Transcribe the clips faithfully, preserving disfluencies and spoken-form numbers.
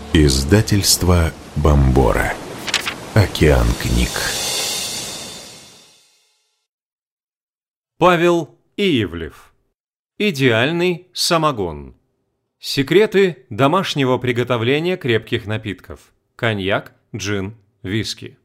Издательство Бомбора. Океан книг. Павел Иевлев. Идеальный самогон. Секреты домашнего приготовления крепких напитков. Коньяк, джин, виски.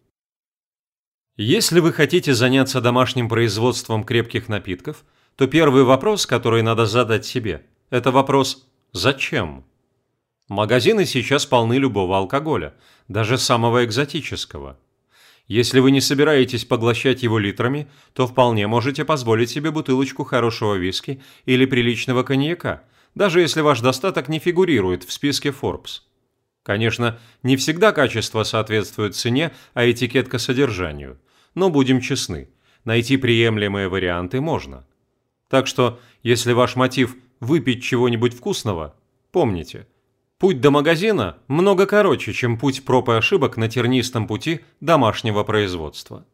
Если вы хотите заняться домашним производством крепких напитков, то первый вопрос, который надо задать себе, это вопрос «Зачем?». Магазины сейчас полны любого алкоголя, даже самого экзотического. Если вы не собираетесь поглощать его литрами, то вполне можете позволить себе бутылочку хорошего виски или приличного коньяка, даже если ваш достаток не фигурирует в списке Forbes. Конечно, не всегда качество соответствует цене, а этикетка содержанию. Но будем честны, найти приемлемые варианты можно. Так что, если ваш мотив – выпить чего-нибудь вкусного, помните, путь до магазина много короче, чем путь проб и ошибок на тернистом пути домашнего производства.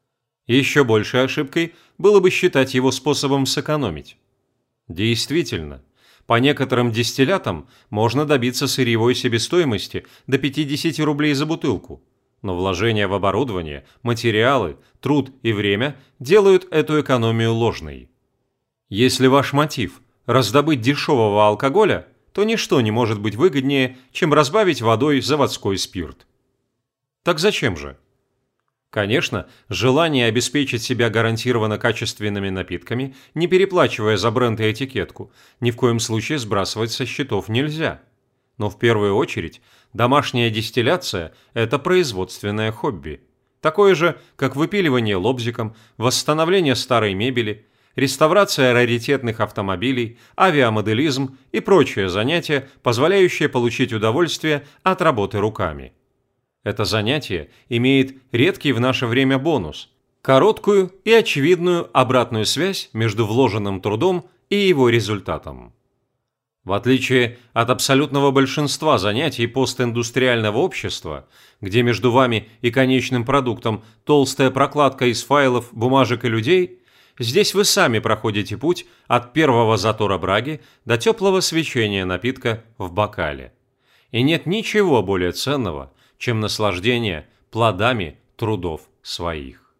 Еще большей ошибкой было бы считать его способом сэкономить. Действительно, по некоторым дистиллятам можно добиться сырьевой себестоимости до пятьдесят рублей за бутылку, но вложения в оборудование, материалы, труд и время делают эту экономию ложной. Если ваш мотив – раздобыть дешевого алкоголя, то ничто не может быть выгоднее, чем разбавить водой заводской спирт. Так зачем же? Конечно, желание обеспечить себя гарантированно качественными напитками, не переплачивая за бренд и этикетку, ни в коем случае сбрасывать со счетов нельзя. Но в первую очередь, домашняя дистилляция – это производственное хобби. Такое же, как выпиливание лобзиком, восстановление старой мебели, реставрация раритетных автомобилей, авиамоделизм и прочие занятия, позволяющие получить удовольствие от работы руками. Это занятие имеет редкий в наше время бонус – короткую и очевидную обратную связь между вложенным трудом и его результатом. В отличие от абсолютного большинства занятий постиндустриального общества, где между вами и конечным продуктом толстая прокладка из файлов, бумажек и людей, здесь вы сами проходите путь от первого затора браги до теплого свечения напитка в бокале. И нет ничего более ценного, чем наслаждение плодами трудов своих.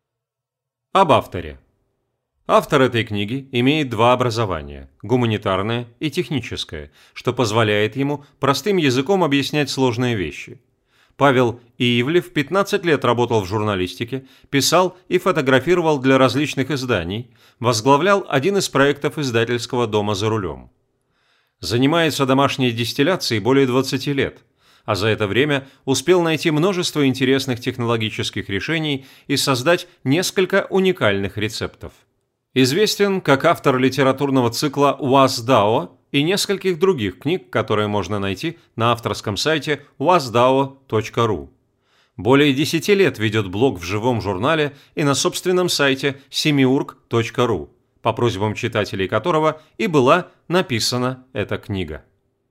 Об авторе. Автор этой книги имеет два образования – гуманитарное и техническое, что позволяет ему простым языком объяснять сложные вещи. Павел Иевлев пятнадцать лет работал в журналистике, писал и фотографировал для различных изданий, возглавлял один из проектов издательского дома «За рулем». Занимается домашней дистилляцией более двадцати лет, а за это время успел найти множество интересных технологических решений и создать несколько уникальных рецептов. Известен как автор литературного цикла «УАЗ-дао» и нескольких других книг, которые можно найти на авторском сайте уаз дао точка ру. Более десяти лет ведет блог в живом журнале и на собственном сайте семиург точка ру, по просьбам читателей которого и была написана эта книга.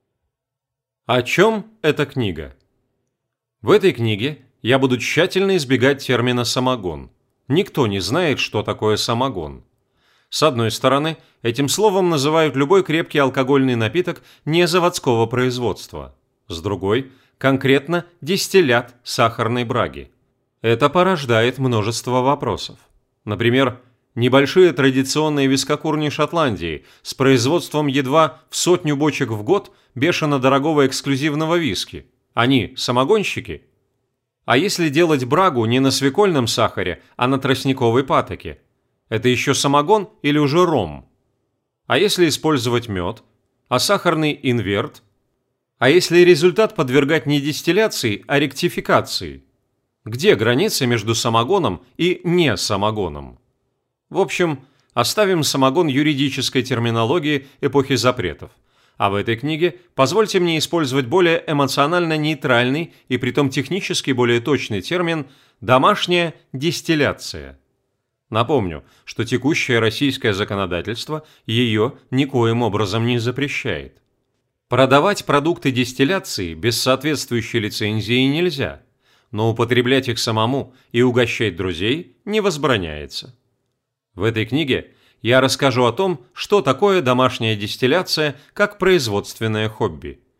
О чем эта книга? В этой книге я буду тщательно избегать термина «самогон». Никто не знает, что такое самогон. С одной стороны, этим словом называют любой крепкий алкогольный напиток не заводского производства. С другой – конкретно дистиллят сахарной браги. Это порождает множество вопросов. Например, небольшие традиционные вискокурни Шотландии с производством едва в сотню бочек в год бешено дорогого эксклюзивного виски. Они самогонщики? А если делать брагу не на свекольном сахаре, а на тростниковой патоке? Это еще самогон или уже ром? А если использовать мед? А сахарный инверт? А если результат подвергать не дистилляции, а ректификации? Где граница между самогоном и не самогоном? В общем, оставим самогон юридической терминологии эпохи запретов. А в этой книге позвольте мне использовать более эмоционально нейтральный и притом технически более точный термин «домашняя дистилляция». Напомню, что текущее российское законодательство ее никоим образом не запрещает. Продавать продукты дистилляции без соответствующей лицензии нельзя, но употреблять их самому и угощать друзей не возбраняется. В этой книге я расскажу о том, что такое домашняя дистилляция как производственное хобби.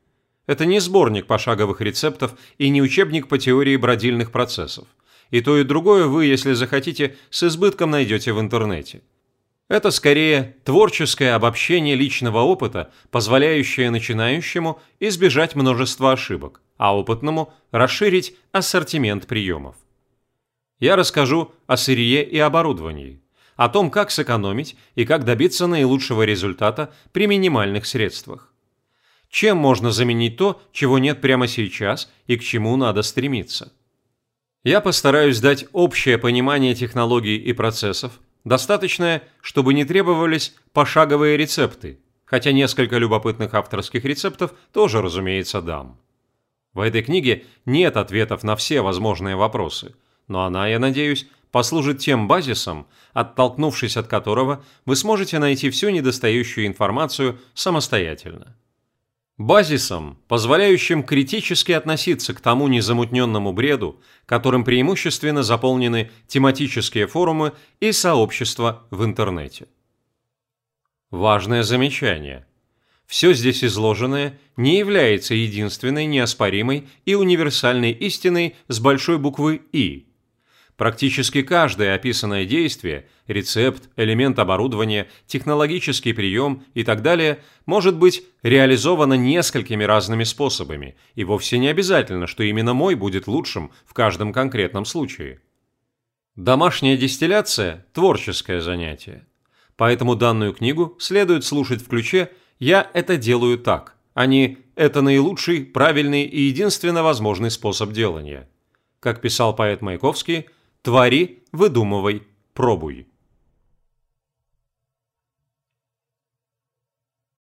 Это не сборник пошаговых рецептов и не учебник по теории бродильных процессов. И то, и другое вы, если захотите, с избытком найдете в интернете. Это скорее творческое обобщение личного опыта, позволяющее начинающему избежать множества ошибок, а опытному расширить ассортимент приемов. Я расскажу о сырье и оборудовании, о том, как сэкономить и как добиться наилучшего результата при минимальных средствах. Чем можно заменить то, чего нет прямо сейчас и к чему надо стремиться. Я постараюсь дать общее понимание технологий и процессов, достаточное, чтобы не требовались пошаговые рецепты, хотя несколько любопытных авторских рецептов тоже, разумеется, дам. В этой книге нет ответов на все возможные вопросы, но она, я надеюсь, послужит тем базисом, оттолкнувшись от которого вы сможете найти всю недостающую информацию самостоятельно. Базисом, позволяющим критически относиться к тому незамутненному бреду, которым преимущественно заполнены тематические форумы и сообщества в интернете. Важное замечание. Все здесь изложенное не является единственной, неоспоримой и универсальной истиной с большой буквы «И». Практически каждое описанное действие, рецепт, элемент оборудования, технологический прием и так далее может быть реализовано несколькими разными способами, и вовсе не обязательно, что именно мой будет лучшим в каждом конкретном случае. Домашняя дистилляция – творческое занятие. Поэтому данную книгу следует слушать в ключе «Я это делаю так», а не «Это наилучший, правильный и единственно возможный способ делания». Как писал поэт Маяковский, «Твори, выдумывай, пробуй».